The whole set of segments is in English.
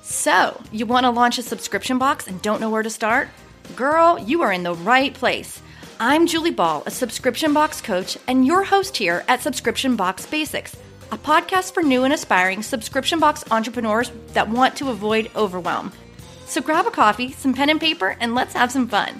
So, you want to launch a subscription box and don't know where to start? Girl, you are in the right place. I'm Julie Ball, a subscription box coach and your host here at Subscription Box Basics, a podcast for new and aspiring subscription box entrepreneurs that want to avoid overwhelm. So grab a coffee, some pen and paper, and let's have some fun.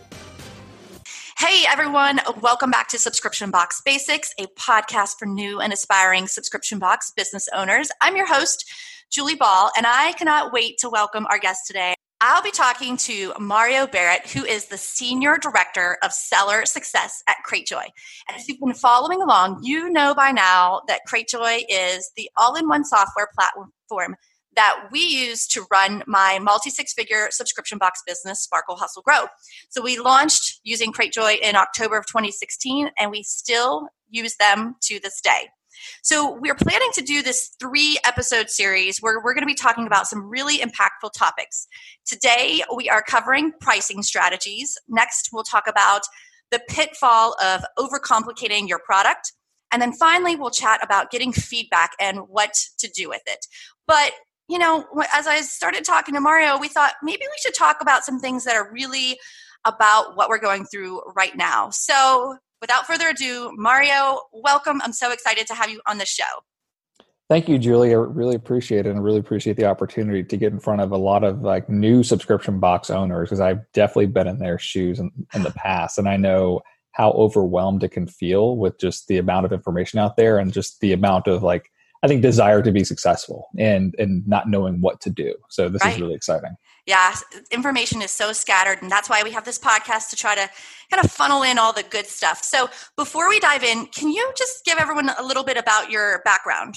Hey everyone, welcome back to Subscription Box Basics, a podcast for new and aspiring subscription box business owners. I'm your host, Julie Ball, and I cannot wait to welcome our guest today. I'll be talking to Mario Barrett, who is the Senior Director of Seller Success at Cratejoy. And if you've been following along, you know by now that Cratejoy is the all-in-one software platform that we use to run my multi-six-figure subscription box business, Sparkle Hustle Grow. So we launched using Cratejoy in October of 2016, and we still use them to this day. So we're planning to do this 3-episode series where we're going to be talking about some really impactful topics. Today, we are covering pricing strategies. Next, we'll talk about the pitfall of overcomplicating your product. And then finally, we'll chat about getting feedback and what to do with it. But you know, as I started talking to Mario, we thought maybe we should talk about some things that are really about what we're going through right now. So without further ado, Mario, welcome. I'm so excited to have you on the show. Thank you, Julie. I really appreciate it, and I really appreciate the opportunity to get in front of a lot of new subscription box owners, because I've definitely been in their shoes in the past, and I know how overwhelmed it can feel with just the amount of information out there and just the amount of I think desire to be successful and not knowing what to do. So this is really exciting. Yeah, information is so scattered, and that's why we have this podcast to try to kind of funnel in all the good stuff. So before we dive in, can you just give everyone a little bit about your background?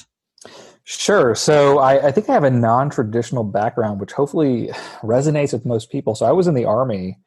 Sure. So I think I have a non-traditional background, which hopefully resonates with most people. So I was in the Army,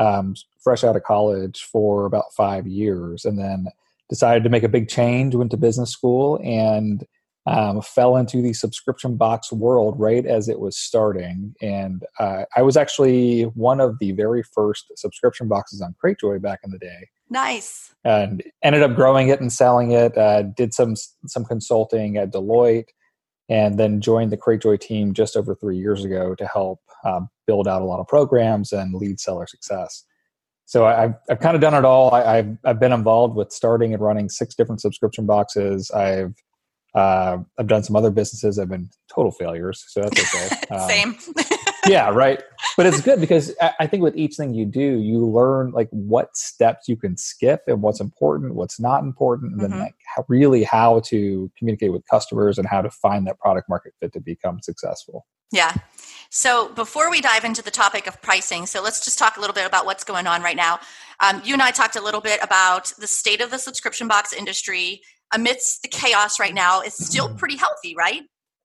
fresh out of college for about 5 years, and then decided to make a big change, went to business school, and fell into the subscription box world right as it was starting. And I was actually one of the very first subscription boxes on Cratejoy back in the day. Nice. And ended up growing it and selling it, did some consulting at Deloitte, and then joined the Cratejoy team just over 3 years ago to help build out a lot of programs and lead seller success. So I've kind of done it all. I've been involved with starting and running 6 different subscription boxes. I've done some other businesses that have been total failures, so that's okay. Same. Yeah, right. But it's good because I think with each thing you do, you learn what steps you can skip and what's important, what's not important, and then how to communicate with customers and how to find that product market fit to become successful. Yeah. So before we dive into the topic of pricing, so let's just talk a little bit about what's going on right now. You and I talked a little bit about the state of the subscription box industry amidst the chaos right now. It's still pretty healthy, right?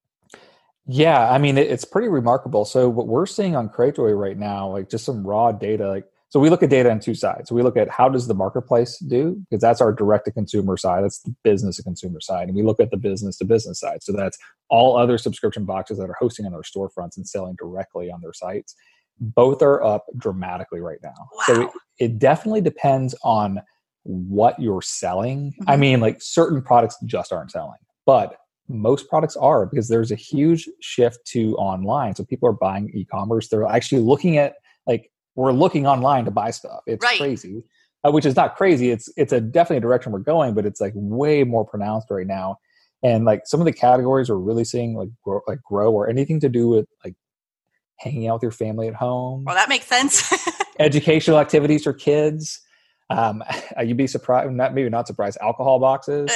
Yeah, I mean, it's pretty remarkable. So what we're seeing on Cratejoy right now, just some raw data, so we look at data on 2 sides. So we look at how does the marketplace do, because that's our direct-to-consumer side. That's the business-to-consumer side. And we look at the business-to-business side. So that's all other subscription boxes that are hosting on their storefronts and selling directly on their sites. Both are up dramatically right now. Wow. So it definitely depends on what you're selling. I mean, certain products just aren't selling, but most products are, because there's a huge shift to online. So people are buying e-commerce. They're actually looking at we're looking online to buy stuff. It's crazy, which is not crazy. It's definitely a direction we're going, but it's way more pronounced right now. And some of the categories we're really seeing grow or anything to do with hanging out with your family at home. Well, that makes sense. Educational activities for kids. You'd be surprised, maybe not surprised, alcohol boxes.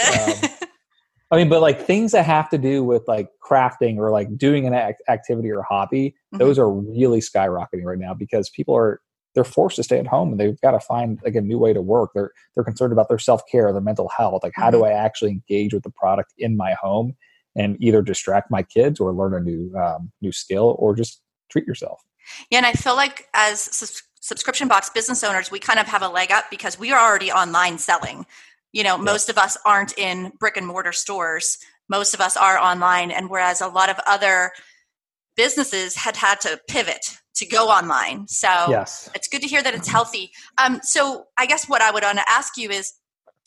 I mean, but things that have to do with crafting or doing an activity or hobby, those are really skyrocketing right now because people they're forced to stay at home and they've got to find a new way to work. They're concerned about their self-care, their mental health. How do I actually engage with the product in my home and either distract my kids or learn a new skill or just treat yourself? Yeah, and I feel like as subscription box business owners, we kind of have a leg up because we are already online selling. Most of us aren't in brick and mortar stores. Most of us are online. And whereas a lot of other businesses had to pivot to go online. So It's good to hear that it's healthy. So I guess what I would want to ask you is,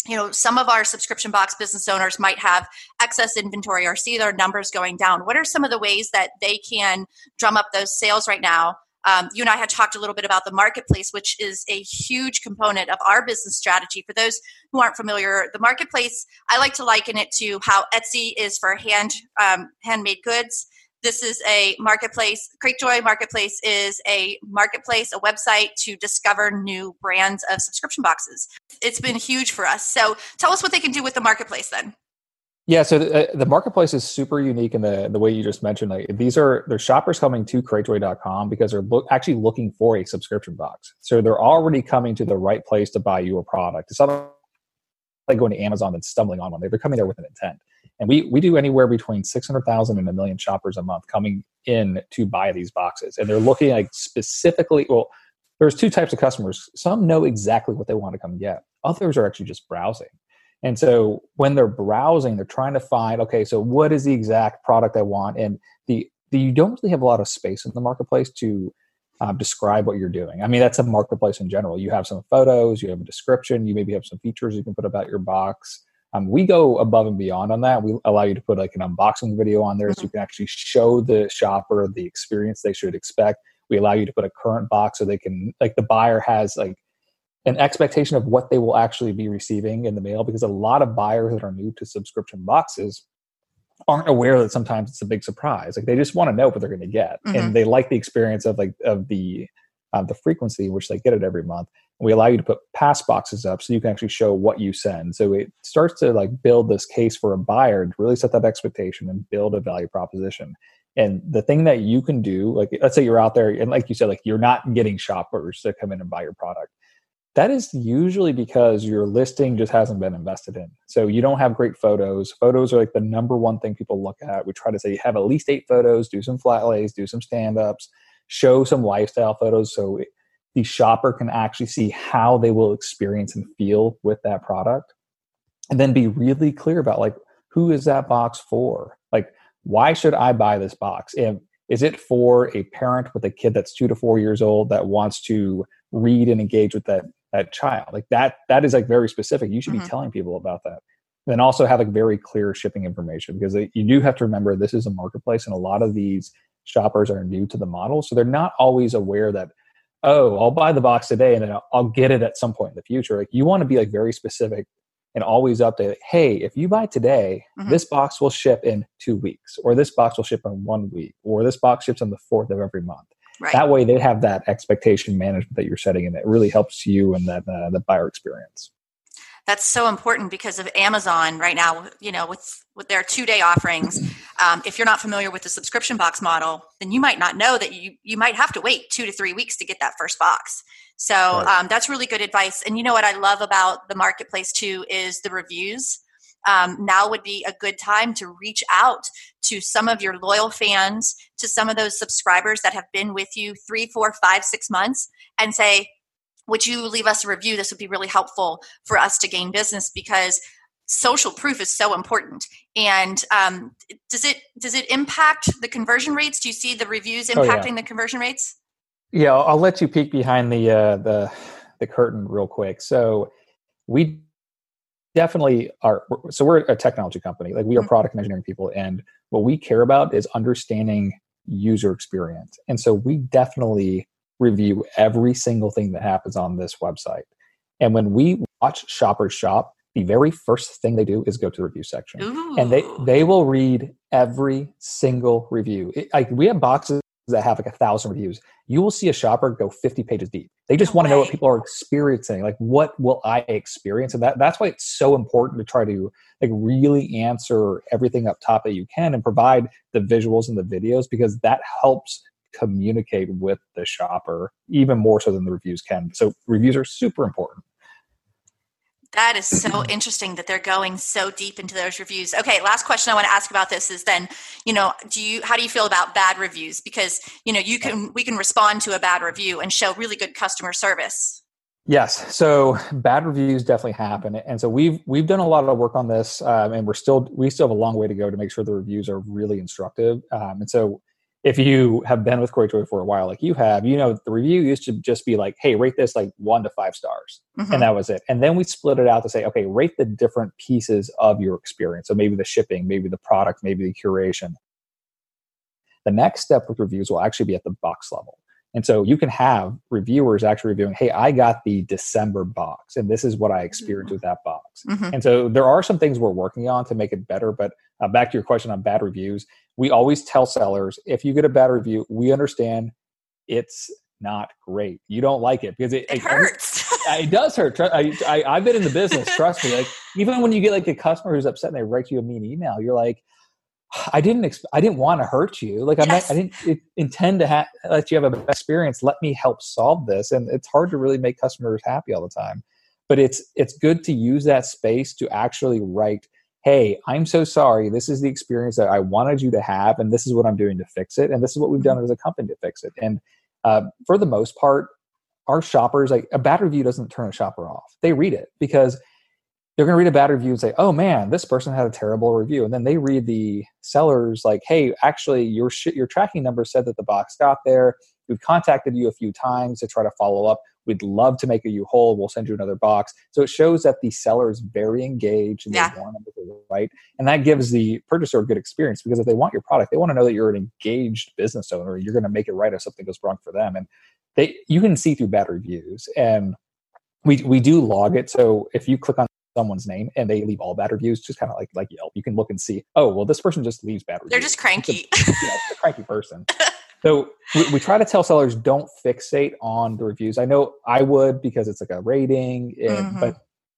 some of our subscription box business owners might have excess inventory or see their numbers going down. What are some of the ways that they can drum up those sales right now? You and I had talked a little bit about the marketplace, which is a huge component of our business strategy. For those who aren't familiar, the marketplace, I like to liken it to how Etsy is for handmade goods. This is a marketplace. Cratejoy Marketplace is a marketplace, a website to discover new brands of subscription boxes. It's been huge for us. So tell us what they can do with the marketplace then. Yeah, so the marketplace is super unique in the way you just mentioned. Like there's shoppers coming to cratejoy.com because they're actually looking for a subscription box. So they're already coming to the right place to buy your product. It's not like going to Amazon and stumbling on one. They're coming there with an intent. And we do anywhere between 600,000 and 1 million shoppers a month coming in to buy these boxes. And they're looking like specifically, well, there's two types of customers. Some know exactly what they want to come get. Others are actually just browsing. And so when they're browsing, they're trying to find, okay, so what is the exact product I want? And you don't really have a lot of space in the marketplace to describe what you're doing. I mean, that's a marketplace in general. You have some photos, you have a description, you maybe have some features you can put about your box. We go above and beyond on that. We allow you to put like an unboxing video on there so you can actually show the shopper the experience they should expect. We allow you to put a current box so they can, like the buyer has like an expectation of what they will actually be receiving in the mail, because a lot of buyers that are new to subscription boxes aren't aware that sometimes it's a big surprise. Like they just want to know what they're going to get. And they like the experience of the frequency in which they get it every month. And we allow you to put pass boxes up so you can actually show what you send. So it starts to like build this case for a buyer to really set that expectation and build a value proposition. And the thing that you can do, like let's say you're out there and like you said, like you're not getting shoppers to come in and buy your product. That is usually because your listing just hasn't been invested in. So you don't have great photos. Photos are like the number one thing people look at. We try to say have at least 8 photos, do some flat lays, do some stand-ups, show some lifestyle photos so the shopper can actually see how they will experience and feel with that product. And then be really clear about like, who is that box for? Like, why should I buy this box? And is it for a parent with a kid that's 2 to 4 years old that wants to read and engage with that child? Like that is like very specific. You should be telling people about that. And then also have like very clear shipping information, because you do have to remember this is a marketplace and a lot of these shoppers are new to the model. So they're not always aware that, oh, I'll buy the box today and then I'll get it at some point in the future. Like you want to be like very specific and always update. Like, hey, if you buy today, this box will ship in 2 weeks, or this box will ship in 1 week, or this box ships on the 4th of every month. Right. That way they have that expectation management that you're setting, and it really helps you and that the buyer experience. That's so important because of Amazon right now, with their 2-day offerings. If you're not familiar with the subscription box model, then you might not know that you might have to wait 2 to 3 weeks to get that first box. So right. That's really good advice. And you know what I love about the marketplace too is the reviews. Now would be a good time to reach out to some of your loyal fans, to some of those subscribers that have been with you 3, 4, 5, 6 months, and say, would you leave us a review? This would be really helpful for us to gain business, because social proof is so important. And does it impact the conversion rates? Do you see the reviews impacting the conversion rates? Yeah, I'll let you peek behind the curtain real quick. So we definitely are. So we're a technology company. Like we are product and engineering people, and what we care about is understanding user experience. And so we definitely review every single thing that happens on this website. And when we watch shoppers shop, the very first thing they do is go to the review section. Ooh. And they will read every single review. Like we have boxes that have like 1,000 reviews. You will see a shopper go 50 pages deep. They just want to know what people are experiencing. Like, what will I experience? And that's why it's so important to try to like really answer everything up top that you can and provide the visuals and the videos, because that helps communicate with the shopper even more so than the reviews can. So reviews are super important. That is so interesting that they're going so deep into those reviews. Okay, last question I want to ask about this is then, how do you feel about bad reviews? Because, we can respond to a bad review and show really good customer service. Yes. So bad reviews definitely happen. And so we've done a lot of work on this, and we still have a long way to go to make sure the reviews are really instructive. And so if you have been with Cratejoy for a while, like you have, you know, the review used to just be like, hey, rate this like 1 to 5 stars. And that was it. And then we split it out to say, okay, rate the different pieces of your experience. So maybe the shipping, maybe the product, maybe the curation. The next step with reviews will actually be at the box level. And so you can have reviewers actually reviewing, hey, I got the December box, and this is what I experienced with that box. And so there are some things we're working on to make it better. But back to your question on bad reviews, we always tell sellers, if you get a bad review, we understand it's not great. You don't like it because it hurts. It does hurt. I've been in the business. Trust me. Like even when you get like a customer who's upset and they write you a mean email, you're like, I didn't want to hurt you. Like I didn't intend to let you have a bad experience. Let me help solve this. And it's hard to really make customers happy all the time. But it's good to use that space to actually write, hey, I'm so sorry. This is the experience that I wanted you to have, and this is what I'm doing to fix it. And this is what we've done as a company to fix it. And for the most part, our shoppers, like a bad review doesn't turn a shopper off. They read it because they're going to read a bad review and say, oh man, this person had a terrible review. And then they read the sellers like, hey, actually your tracking number said that the box got there. We've contacted you a few times to try to follow up. We'd love to make you whole. We'll send you another box. So it shows that the seller is very engaged and they want them right. And that gives the purchaser a good experience because if they want your product, they want to know that you're an engaged business owner. You're going to make it right if something goes wrong for them. And you can see through bad reviews. And we do log it. So if you click on someone's name and they leave all bad reviews, just kind of like Yelp, you can look and see, oh, well, this person just leaves bad reviews. They're just cranky. It's a cranky person. So we try to tell sellers don't fixate on the reviews. I know I would because it's like a rating, but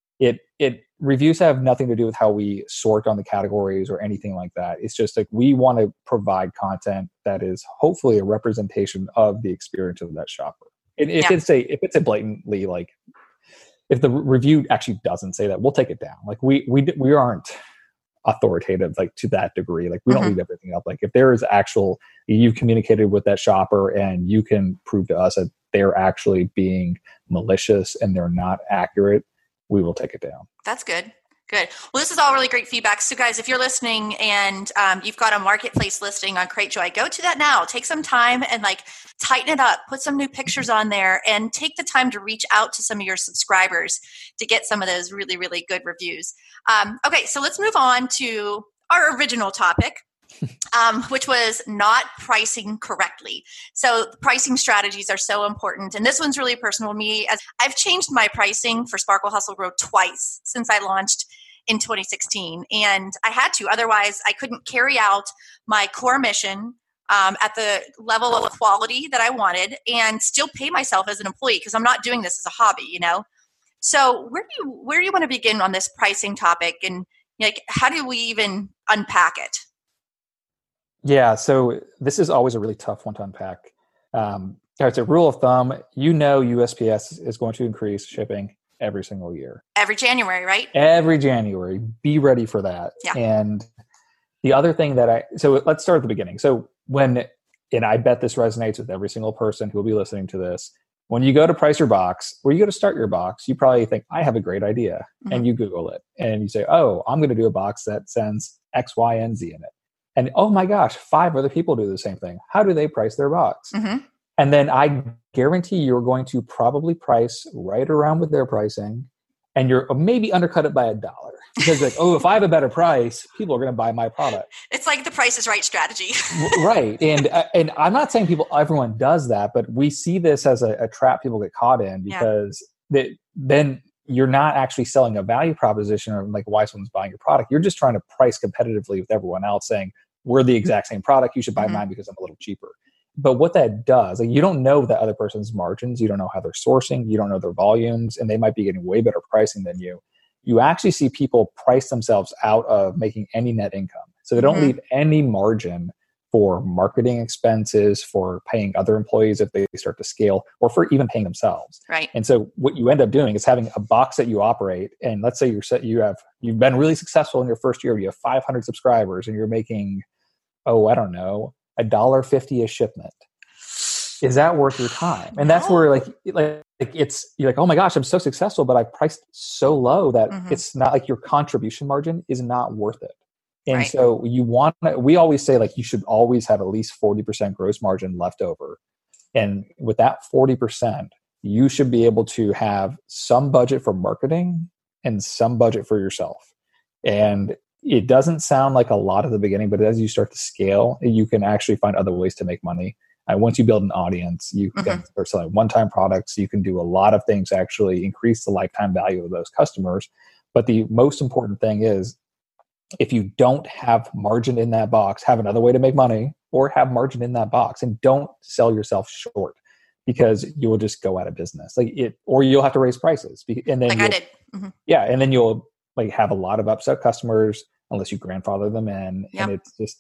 reviews have nothing to do with how we sort on the categories or anything like that. It's just like we want to provide content that is hopefully a representation of the experience of that shopper. And if it's a blatantly like, if the review actually doesn't say that, we'll take it down. Like we aren't authoritative like to that degree. Like we don't leave everything up. Like if there is you've communicated with that shopper and you can prove to us that they're actually being malicious and they're not accurate, we will take it down. That's good. Good. Well, this is all really great feedback. So guys, if you're listening and you've got a marketplace listing on Cratejoy, go to that now. Take some time and like tighten it up, put some new pictures on there, and take the time to reach out to some of your subscribers to get some of those really, really good reviews. Okay, so let's move on to our original topic, which was not pricing correctly. So pricing strategies are so important. And this one's really personal to me, as I've changed my pricing for Sparkle Hustle Grow twice since I launched in 2016. And I had to, otherwise I couldn't carry out my core mission at the level of quality that I wanted and still pay myself as an employee because I'm not doing this as a hobby, you know? So where do you want to begin on this pricing topic, and like how do we even unpack it? Yeah, so this is always a really tough one to unpack. It's a rule of thumb. You know, USPS is going to increase shipping every single year. Every January, right? Every January. Be ready for that. Yeah. And the other thing so let's start at the beginning. So and I bet this resonates with every single person who will be listening to this. When you go to price your box, or you go to start your box, you probably think, I have a great idea. And you Google it and you say, oh, I'm going to do a box that sends X, Y, and Z in it. And oh my gosh, 5 other people do the same thing. How do they price their box? And then I guarantee you're going to probably price right around with their pricing, and you're maybe undercut it by $1 because like, oh, if I have a better price, people are going to buy my product. It's like the Price is Right strategy. Right. And I'm not saying everyone does that, but we see this as a trap people get caught in because then you're not actually selling a value proposition or like why someone's buying your product. You're just trying to price competitively with everyone else, saying, we're the exact same product. You should buy mine because I'm a little cheaper. But what that does, like, you don't know that other person's margins. You don't know how they're sourcing. You don't know their volumes, and they might be getting way better pricing than you. You actually see people price themselves out of making any net income. So they don't leave any margin for marketing expenses, for paying other employees if they start to scale, or for even paying themselves. Right. And so what you end up doing is having a box that you operate. And let's say you've been really successful in your first year. You have 500 subscribers, and you're making, I don't know, $1.50 a shipment. Is that worth your time? And that's where like it's, you're like, oh my gosh, I'm so successful, but I priced so low that it's not like your contribution margin is not worth it. And Right. so we always say like you should always have at least 40% gross margin left over. And with that 40%, you should be able to have some budget for marketing and some budget for yourself. And it doesn't sound like a lot at the beginning, but as you start to scale, you can actually find other ways to make money. And once you build an audience, you can start selling one-time products. You can do a lot of things to actually increase the lifetime value of those customers. But the most important thing is, if you don't have margin in that box, have another way to make money, or have margin in that box, and don't sell yourself short, because you will just go out of business. Or you'll have to raise prices, and then I did. Yeah, and then you'll like have a lot of upset customers unless you grandfather them in, Yep. and it's just,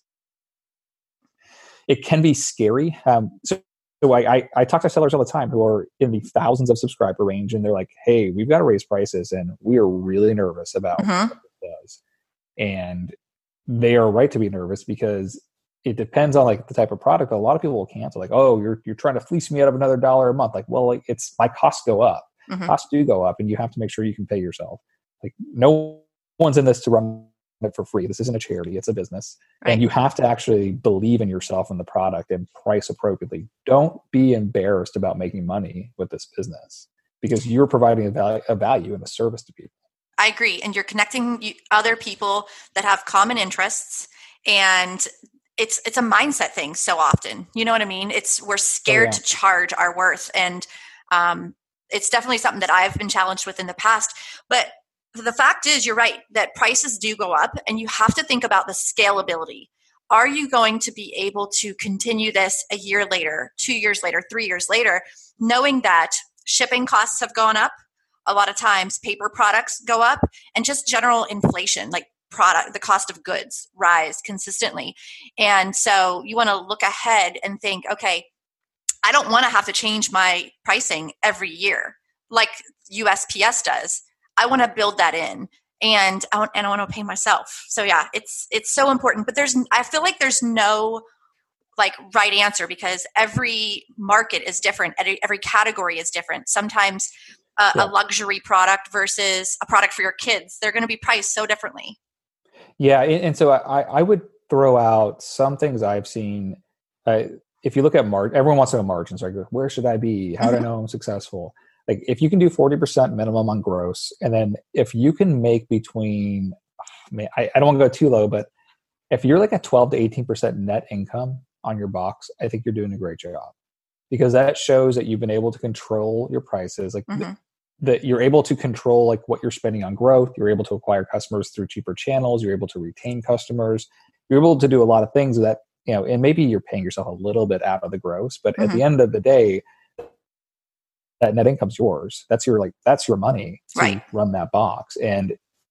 it can be scary. So I talk to sellers all the time who are in the thousands of subscriber range, and they're like, "Hey, we've got to raise prices, and we are really nervous about what it does." And they are right to be nervous, because it depends on like the type of product. A lot of people will cancel, like, "Oh, you're trying to fleece me out of another $1 a month." Like, well, like, it's my costs go up. Costs do go up, and you have to make sure you can pay yourself. Like, no one's in this to run it for free. This isn't a charity; it's a business, Right. and you have to actually believe in yourself and the product and price appropriately. Don't be embarrassed about making money with this business, because you're providing a value and a service to people. I agree. And you're connecting other people that have common interests, and it's a mindset thing so often. You know what I mean? We're scared to charge our worth. And it's definitely something that I've been challenged with in the past. But the fact is, you're right, that prices do go up, and you have to think about the scalability. Are you going to be able to continue this a year later, 2 years later, 3 years later, knowing that shipping costs have gone up? A lot of times paper products go up, and just general inflation, like the cost of goods rise consistently. And so you want to look ahead and think, okay, I don't want to have to change my pricing every year like USPS does. I want to build that in, and I want to pay myself. So yeah, it's so important. But I feel like there's no like right answer, because every market is different. Every category is different. Sometimes a luxury product versus a product for your kids, they're going to be priced so differently. Yeah. And so I would throw out some things I've seen. If you look at everyone wants to know margins, right? Where should I be? How do I know I'm successful? Like, if you can do 40% minimum on gross, and then if you can make between, I don't want to go too low, but if you're like at 12 to 18% net income on your box, I think you're doing a great job, because that shows that you've been able to control your prices. Like, that you're able to control like what you're spending on growth. You're able to acquire customers through cheaper channels. You're able to retain customers. You're able to do a lot of things that, and maybe you're paying yourself a little bit out of the gross, but at the end of the day, that net income's yours. That's your money to run that box. And,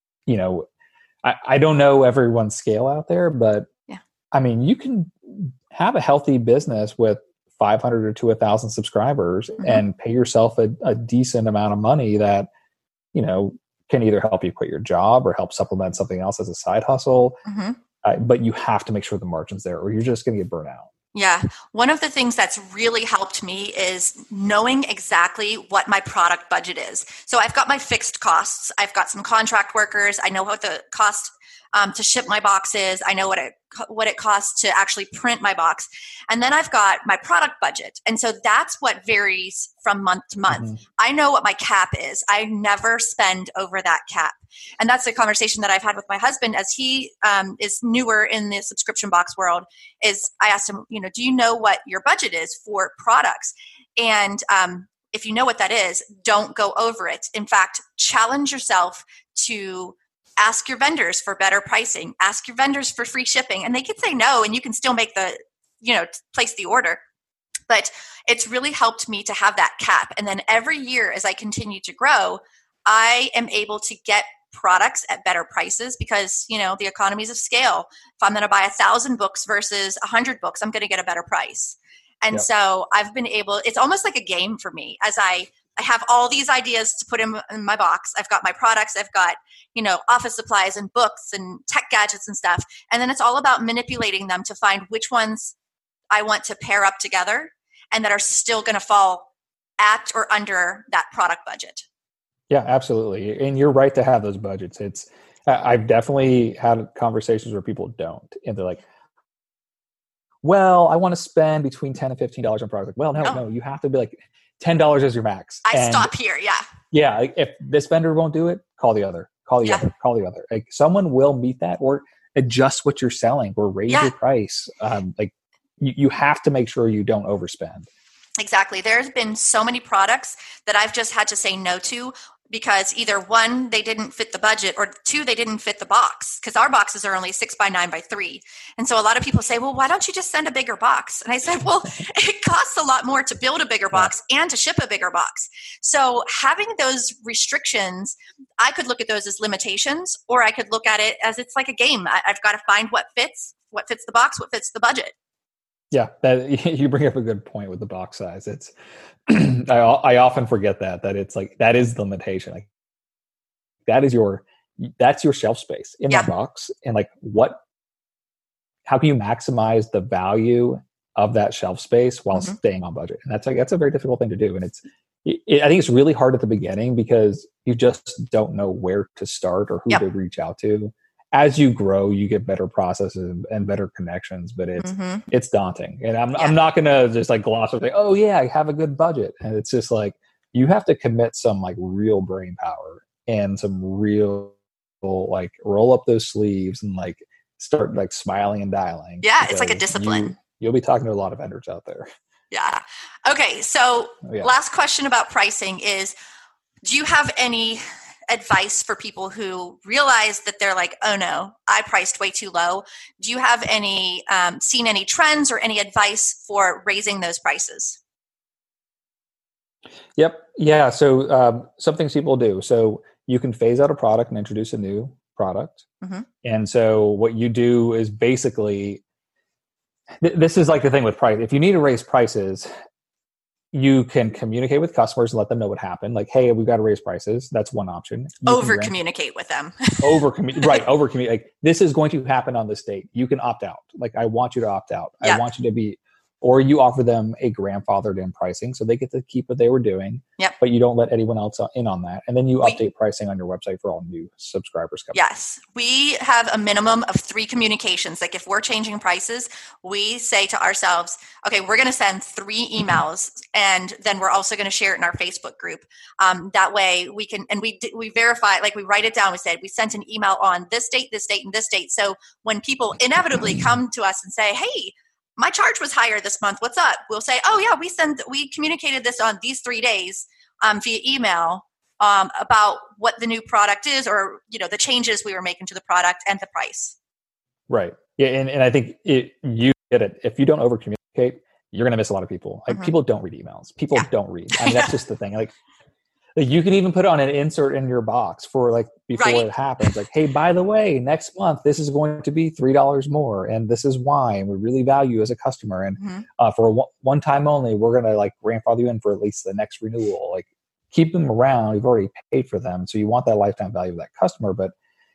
I don't know everyone's scale out there, but I mean, you can have a healthy business with 500 or to 1,000 subscribers and pay yourself a decent amount of money that, can either help you quit your job or help supplement something else as a side hustle. But you have to make sure the margin's there, or you're just going to get burnt out. Yeah. One of the things that's really helped me is knowing exactly what my product budget is. So I've got my fixed costs. I've got some contract workers. I know what the cost to ship my box is. I know what it costs to actually print my box. And then I've got my product budget. And so that's what varies from month to month. I know what my cap is. I never spend over that cap. And that's a conversation that I've had with my husband, as he is newer in the subscription box world. Is I asked him, do you know what your budget is for products? And if you know what that is, don't go over it. In fact, challenge yourself to ask your vendors for better pricing, ask your vendors for free shipping, and they can say no, and you can still make place the order. But it's really helped me to have that cap. And then every year as I continue to grow, I am able to get products at better prices, because, the economies of scale. If I'm going to buy 1,000 books versus 100 books, I'm going to get a better price. And so I've been able, it's almost like a game for me, as I have all these ideas to put in my box. I've got my products, I've got, office supplies and books and tech gadgets and stuff. And then it's all about manipulating them to find which ones I want to pair up together and that are still going to fall at or under that product budget. Yeah, absolutely. And you're right to have those budgets. I've definitely had conversations where people don't, and they're like, well, I want to spend between $10 and $15 on product. Like, well, no, you have to be like $10 is your max. I stop here. Yeah. Yeah. Like, if this vendor won't do it, call the other. Call the other. Like, someone will meet that or adjust what you're selling or raise your price. Like, you have to make sure you don't overspend. Exactly. There's been so many products that I've just had to say no to because either one, they didn't fit the budget, or two, they didn't fit the box, because our boxes are only 6 by 9 by 3. And so a lot of people say, well, why don't you just send a bigger box? And I said, well, it costs a lot more to build a bigger box and to ship a bigger box. So having those restrictions, I could look at those as limitations, or I could look at it as it's like a game. I've got to find what fits the box, what fits the budget. Yeah, you bring up a good point with the box size. It's I often forget that it's like that is the limitation. Like that's your shelf space in that box, and like how can you maximize the value of that shelf space while staying on budget? And that's a very difficult thing to do. And I think it's really hard at the beginning because you just don't know where to start or who to reach out to. As you grow, you get better processes and better connections, but it's daunting. And I'm not going to just like gloss over, oh yeah, I have a good budget. And it's just like, you have to commit some like real brain power and some real like roll up those sleeves and like start like smiling and dialing. Yeah. It's like a discipline. You'll be talking to a lot of vendors out there. Yeah. Okay. So last question about pricing is, do you have any advice for people who realize that they're like, oh no, I priced way too low? Do you have any seen any trends or any advice for raising those prices? Yep. Yeah. So some things people do. So you can phase out a product and introduce a new product. And so what you do is basically, this is like the thing with price. If you need to raise prices, you can communicate with customers and let them know what happened. Like, hey, we've got to raise prices. That's one option. Over communicate with them. Over communicate. Like, this is going to happen on this date. You can opt out. Like, I want you to opt out. I want you to be, or you offer them a grandfathered in pricing so they get to keep what they were doing. But you don't let anyone else in on that. And then you update pricing on your website for all new subscribers coming. Yes. We have a minimum of 3 communications. Like if we're changing prices, we say to ourselves, okay, we're going to send 3 emails, and then we're also going to share it in our Facebook group. That way we can, and we verify, like we write it down. We said we sent an email on this date, and this date. So when people inevitably come to us and say, hey, my charge was higher this month, what's up? We'll say, oh yeah, we communicated this on these 3 days via email about what the new product is, or the changes we were making to the product and the price. Right. Yeah, and I think you get it. If you don't over communicate, you're going to miss a lot of people. Like people don't read emails. People don't read. I mean, that's just the thing. Like you can even put on an insert in your box for like before it happens. Like, hey, by the way, next month this is going to be $3 more, and this is why, and we really value you as a customer. And for one time only, we're going to like grandfather you in for at least the next renewal. Like, keep them around. You've already paid for them, so you want that lifetime value of that customer. But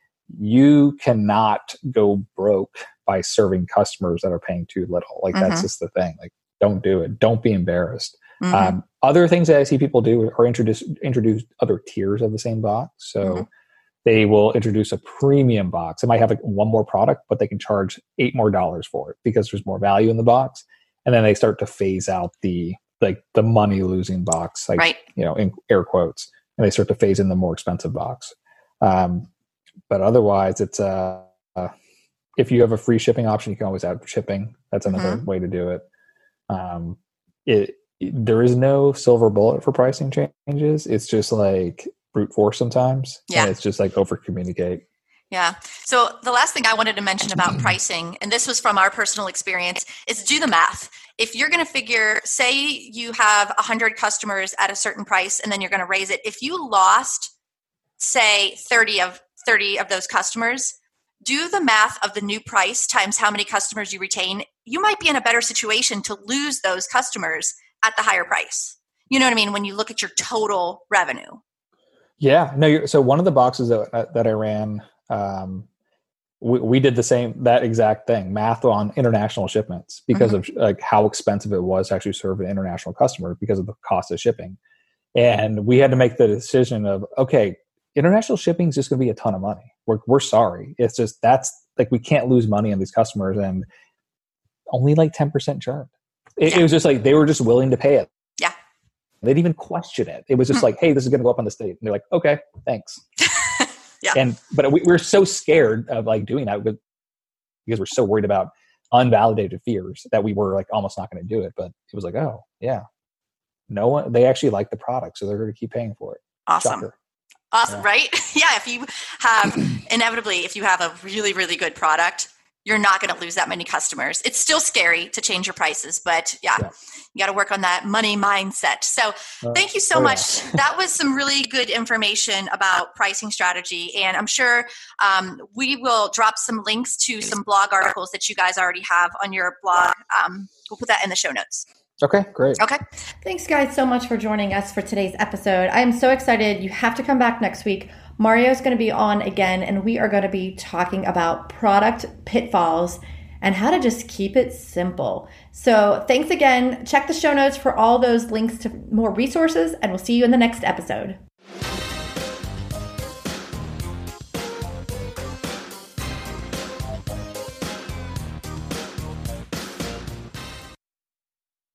you cannot go broke by serving customers that are paying too little. Like that's just the thing. Like, don't do it. Don't be embarrassed. Other things that I see people do are introduce other tiers of the same box. So they will introduce a premium box. It might have like one more product, but they can charge $8 more for it because there's more value in the box. And then they start to phase out the money losing box, like, in air quotes, and they start to phase in the more expensive box. But otherwise it's if you have a free shipping option, you can always add shipping. That's another way to do it. There is no silver bullet for pricing changes. It's just like brute force sometimes. And it's just like over communicate. Yeah. So the last thing I wanted to mention about pricing, and this was from our personal experience, is do the math. If you're going to figure, say you have 100 customers at a certain price and then you're going to raise it. If you lost, say 30 of those customers, do the math of the new price times how many customers you retain. You might be in a better situation to lose those customers at the higher price. You know what I mean? When you look at your total revenue. Yeah. No. So one of the boxes that I ran, we did that exact thing, math on international shipments because of like how expensive it was to actually serve an international customer because of the cost of shipping. And we had to make the decision of, okay, international shipping is just going to be a ton of money. we're sorry. It's just, that's like, we can't lose money on these customers, and only like 10% churn. It was just like, they were just willing to pay it. Yeah. They didn't even question it. It was just like, hey, this is going to go up on the state. And they're like, okay, thanks. Yeah. But we're so scared of like doing that because we're so worried about unvalidated fears that we were like almost not going to do it. But it was like, oh yeah, no one, they actually like the product, so they're going to keep paying for it. Awesome. Shocker. Awesome. Yeah. Right? Yeah. If you have, inevitably, if you have a really, really good product, you're not going to lose that many customers. It's still scary to change your prices, but you got to work on that money mindset. So thank you so much. That was some really good information about pricing strategy. And I'm sure we will drop some links to some blog articles that you guys already have on your blog. We'll put that in the show notes. Okay, great. Okay. Thanks, guys, so much for joining us for today's episode. I am so excited. You have to come back next week. Mario's going to be on again, and we are going to be talking about product pitfalls and how to just keep it simple. So thanks again. Check the show notes for all those links to more resources, and we'll see you in the next episode.